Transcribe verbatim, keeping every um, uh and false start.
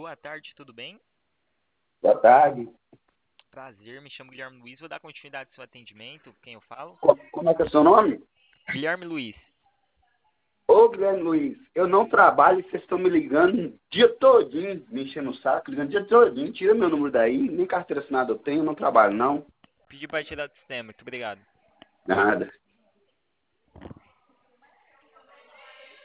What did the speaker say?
Boa tarde, tudo bem? Boa tarde. Prazer, me chamo Guilherme Luiz, vou dar continuidade ao seu atendimento. Quem eu falo? Co- Como é que é o seu nome? Guilherme Luiz. Ô, Guilherme Luiz, eu não trabalho e vocês estão me ligando o dia todinho, me enchendo o saco, ligando o dia todinho. Tira meu número daí, nem carteira assinada eu tenho, não trabalho não. Pedi para tirar do sistema, muito obrigado. Nada.